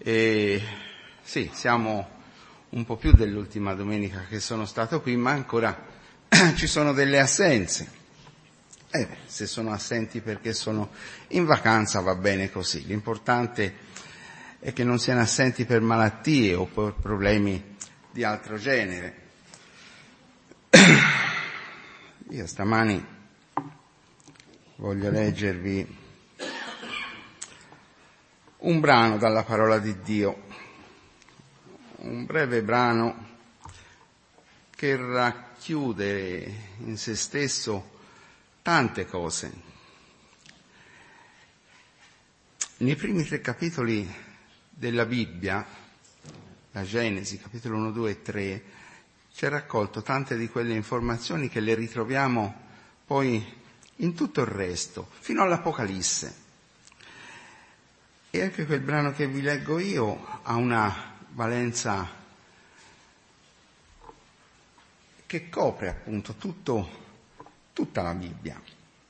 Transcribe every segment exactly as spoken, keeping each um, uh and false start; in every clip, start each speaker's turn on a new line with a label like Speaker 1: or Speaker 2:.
Speaker 1: E sì, siamo un po' più dell'ultima domenica che sono stato qui, ma ancora ci sono delle assenze. Eh beh, se sono assenti perché sono in vacanza va bene così. L'importante è che non siano assenti per malattie o per problemi di altro genere. Io stamani voglio leggervi un brano dalla parola di Dio, un breve brano che racchiude in se stesso tante cose. Nei primi tre capitoli della Bibbia, la Genesi, capitolo uno, due e tre, c'è raccolto tante di quelle informazioni che le ritroviamo poi in tutto il resto, fino all'Apocalisse. E anche quel brano che vi leggo io ha una valenza che copre appunto tutto, tutta la Bibbia.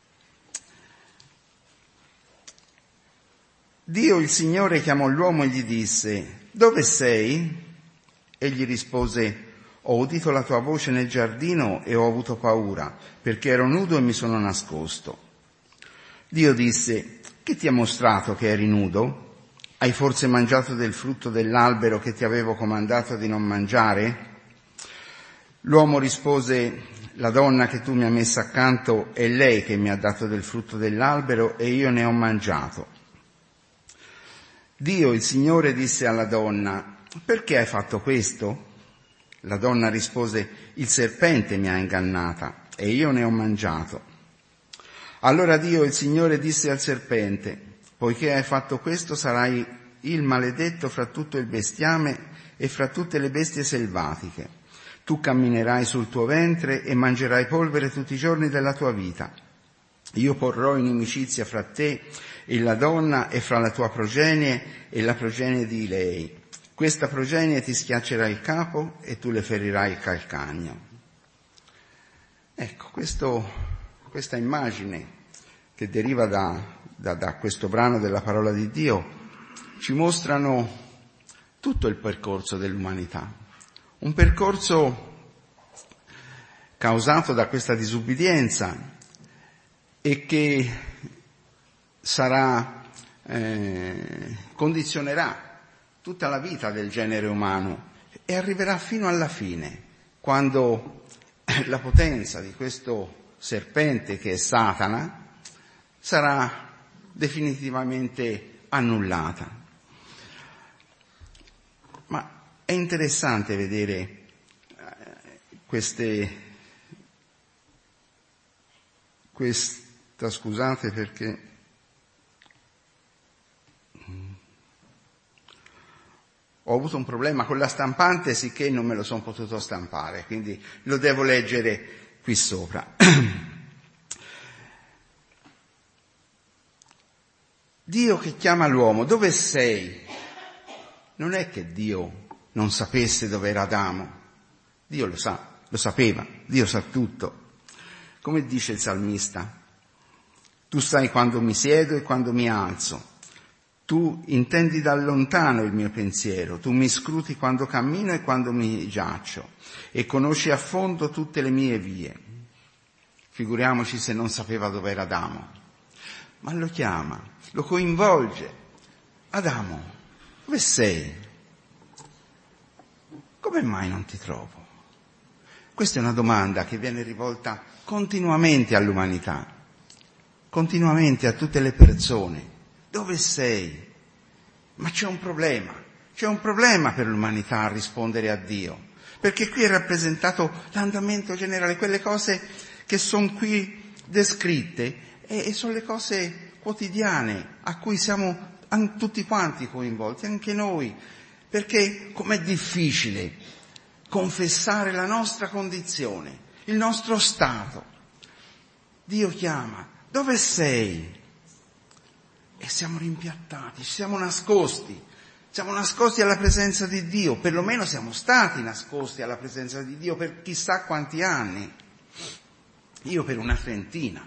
Speaker 1: Dio il Signore chiamò l'uomo e gli disse: dove sei? Egli rispose: ho udito la tua voce nel giardino e ho avuto paura, perché ero nudo e mi sono nascosto. Dio disse: chi ti ha mostrato che eri nudo? Hai forse mangiato del frutto dell'albero che ti avevo comandato di non mangiare? L'uomo rispose: la donna che tu mi hai messa accanto è lei che mi ha dato del frutto dell'albero e io ne ho mangiato. Dio, il Signore, disse alla donna: perché hai fatto questo? La donna rispose: il serpente mi ha ingannata e io ne ho mangiato. Allora Dio, il Signore, disse al serpente: poiché hai fatto questo, sarai il maledetto fra tutto il bestiame e fra tutte le bestie selvatiche. Tu camminerai sul tuo ventre e mangerai polvere tutti i giorni della tua vita. Io porrò inimicizia fra te e la donna e fra la tua progenie e la progenie di lei. Questa progenie ti schiaccerà il capo e tu le ferirai il calcagno. Ecco, questo, questa immagine che deriva da, da, da questo brano della parola di Dio ci mostrano tutto il percorso dell'umanità. Un percorso causato da questa disubbidienza e che sarà, eh, condizionerà tutta la vita del genere umano e arriverà fino alla fine, quando la potenza di questo serpente che è Satana sarà definitivamente annullata. Ma è interessante vedere queste, questa, scusate perché ho avuto un problema con la stampante, sicché non me lo sono potuto stampare, quindi lo devo leggere qui sopra. Dio che chiama l'uomo: dove sei? Non è che Dio non sapesse dove era Adamo. Dio lo sa, lo sapeva, Dio sa tutto. Come dice il salmista: tu sai quando mi siedo e quando mi alzo. Tu intendi da lontano il mio pensiero, tu mi scruti quando cammino e quando mi giaccio e conosci a fondo tutte le mie vie. Figuriamoci se non sapeva dove era Adamo. Ma lo chiama, lo coinvolge. Adamo, dove sei? Come mai non ti trovo? Questa è una domanda che viene rivolta continuamente all'umanità, continuamente a tutte le persone. Dove sei? Ma c'è un problema, c'è un problema per l'umanità a rispondere a Dio, perché qui è rappresentato l'andamento generale, quelle cose che sono qui descritte e, e sono le cose quotidiane a cui siamo an- tutti quanti coinvolti, anche noi, perché com'è difficile confessare la nostra condizione, il nostro stato. Dio chiama: dove sei? E siamo rimpiattati, ci siamo nascosti, siamo nascosti alla presenza di Dio, perlomeno siamo stati nascosti alla presenza di Dio per chissà quanti anni. Io per una trentina.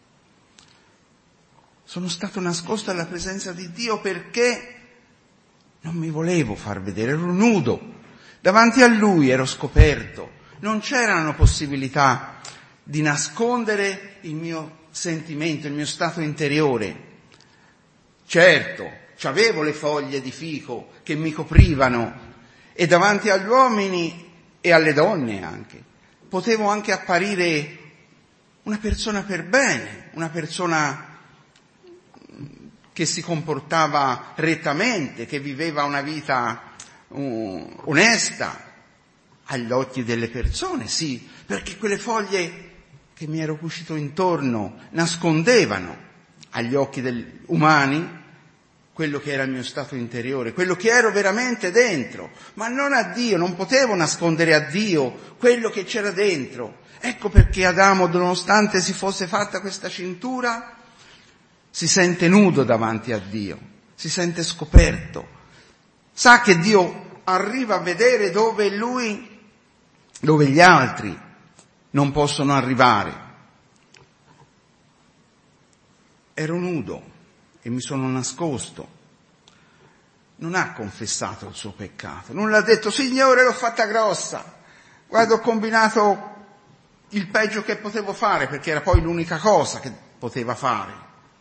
Speaker 1: Sono stato nascosto alla presenza di Dio perché Non mi volevo far vedere, ero nudo. Davanti a lui ero scoperto. Non c'erano possibilità di nascondere il mio sentimento, il mio stato interiore. Certo, c'avevo le foglie di fico che mi coprivano e davanti agli uomini e alle donne anche potevo anche apparire una persona per bene, una persona che si comportava rettamente, che viveva una vita uh, onesta agli occhi delle persone, sì, perché quelle foglie che mi ero cucito intorno nascondevano agli occhi degli umani quello che era il mio stato interiore, quello che ero veramente dentro, ma non a Dio, non potevo nascondere a Dio quello che c'era dentro. Ecco perché Adamo, nonostante si fosse fatta questa cintura, si sente nudo davanti a Dio, si sente scoperto, sa che Dio arriva a vedere dove lui, dove gli altri non possono arrivare. Ero nudo e mi sono nascosto. Non ha confessato il suo peccato, non l'ha detto: Signore, l'ho fatta grossa, guarda, ho combinato il peggio che potevo fare, perché era poi l'unica cosa che poteva fare.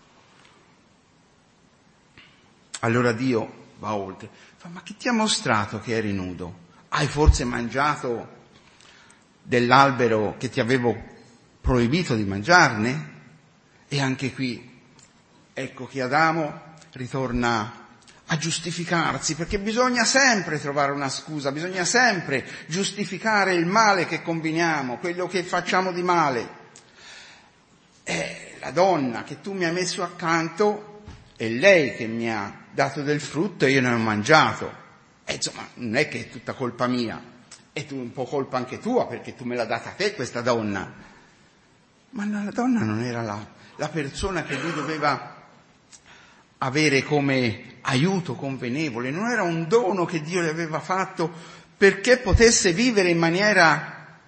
Speaker 1: Allora Dio va oltre, fa: ma chi ti ha mostrato che eri nudo? Hai forse mangiato dell'albero che ti avevo proibito di mangiarne? E anche qui ecco che Adamo ritorna a giustificarsi, perché bisogna sempre trovare una scusa, bisogna sempre giustificare il male che combiniamo, quello che facciamo di male. È la donna che tu mi hai messo accanto, è lei che mi ha dato del frutto e io ne ho mangiato. E insomma, non è che è tutta colpa mia, è un po' colpa anche tua, perché tu me l'ha data a te questa donna. Ma la donna non era la, la persona che lui doveva avere come aiuto convenevole, non era un dono che Dio le aveva fatto perché potesse vivere in maniera,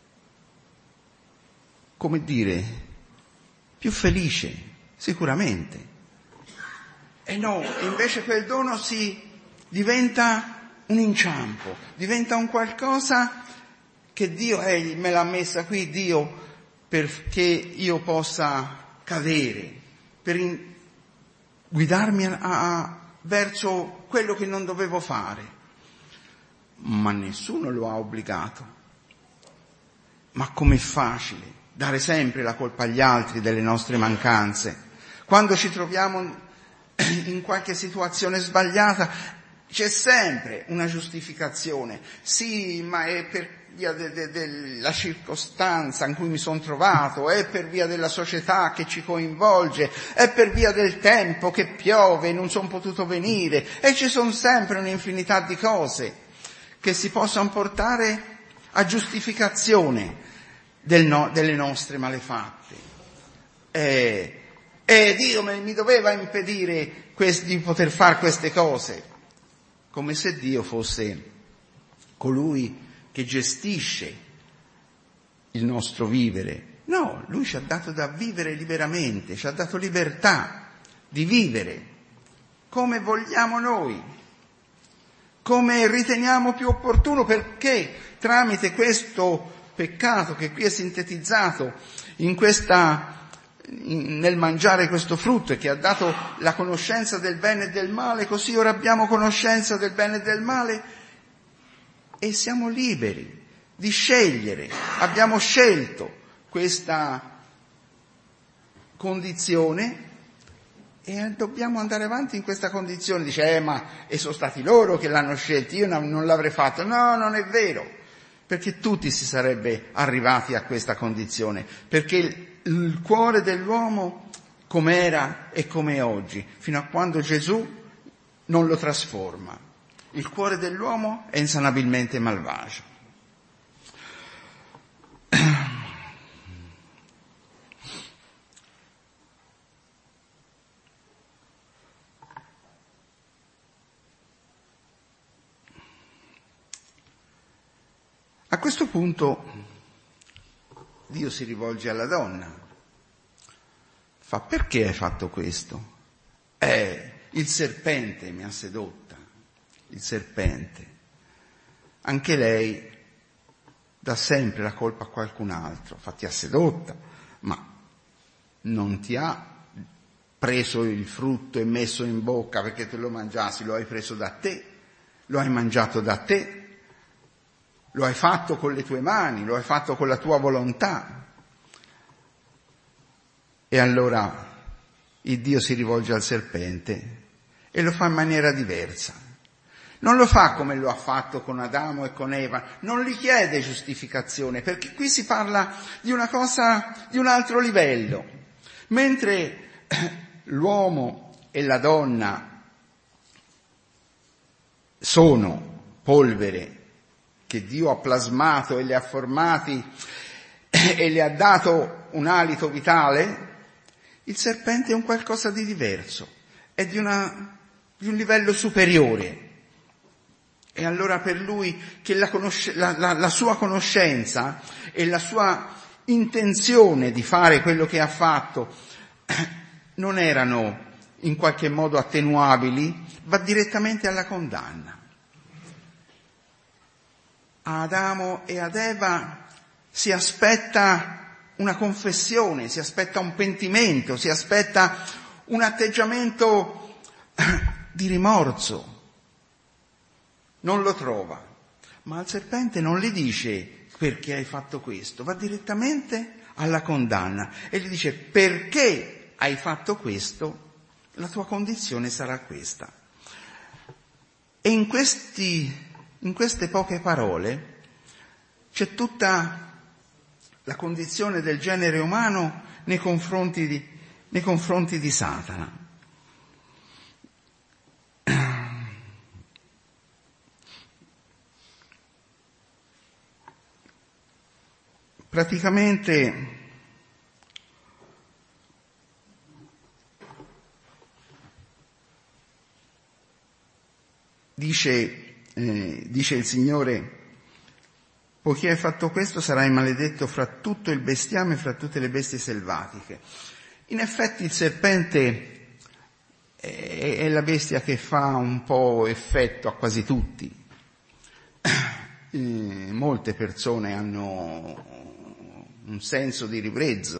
Speaker 1: come dire, più felice, sicuramente. E no, invece quel dono si diventa un inciampo, diventa un qualcosa che Dio eh, me l'ha messa qui, Dio, perché io possa cadere, per in, guidarmi a, a, verso quello che non dovevo fare. Ma nessuno lo ha obbligato. Ma com'è facile dare sempre la colpa agli altri delle nostre mancanze. Quando ci troviamo in qualche situazione sbagliata c'è sempre una giustificazione. Sì, ma è per via de, de, della circostanza in cui mi sono trovato, è per via della società che ci coinvolge, è per via del tempo che piove e non sono potuto venire, e ci sono sempre un'infinità di cose che si possono portare a giustificazione del no, delle nostre malefatte. E, e Dio mi doveva impedire quest, di poter fare queste cose, come se Dio fosse colui che gestisce il nostro vivere. No, Lui ci ha dato da vivere liberamente, ci ha dato libertà di vivere come vogliamo noi, come riteniamo più opportuno, perché tramite questo peccato che qui è sintetizzato in questa, in, nel mangiare questo frutto, e che ha dato la conoscenza del bene e del male, così ora abbiamo conoscenza del bene e del male e siamo liberi di scegliere. Abbiamo scelto questa condizione e dobbiamo andare avanti in questa condizione. Dice, eh ma e sono stati loro che l'hanno scelto, io non l'avrei fatto. No, non è vero, perché tutti si sarebbe arrivati a questa condizione, perché il, il cuore dell'uomo com'era e com'è oggi, fino a quando Gesù non lo trasforma. Il cuore dell'uomo è insanabilmente malvagio. A questo punto Dio si rivolge alla donna. Fa: perché hai fatto questo? Eh, il serpente mi ha sedotta. il serpente. Anche lei dà sempre la colpa a qualcun altro. Infatti ti ha sedotta, ma non ti ha preso il frutto e messo in bocca perché te lo mangiassi, lo hai preso da te, lo hai mangiato da te, lo hai fatto con le tue mani, lo hai fatto con la tua volontà. E allora il Dio si rivolge al serpente e lo fa in maniera diversa. Non lo fa come lo ha fatto con Adamo e con Eva, non gli chiede giustificazione, perché qui si parla di una cosa di un altro livello. Mentre l'uomo e la donna sono polvere che Dio ha plasmato e le ha formati e le ha dato un alito vitale, il serpente è un qualcosa di diverso, è di, una, di un livello superiore. E allora per lui che la, conosce, la, la, la sua conoscenza e la sua intenzione di fare quello che ha fatto non erano in qualche modo attenuabili, va direttamente alla condanna. A Adamo e ad Eva si aspetta una confessione, si aspetta un pentimento, si aspetta un atteggiamento di rimorso. Non lo trova, ma al serpente non gli dice perché hai fatto questo, va direttamente alla condanna e gli dice perché hai fatto questo, la tua condizione sarà questa. E in questi, in queste poche parole c'è tutta la condizione del genere umano nei confronti di, nei confronti di Satana. Praticamente dice, eh, dice il Signore, poiché hai fatto questo sarai maledetto fra tutto il bestiame e fra tutte le bestie selvatiche. In effetti il serpente è, è la bestia che fa un po' effetto a quasi tutti. Eh, molte persone hanno un senso di ribrezzo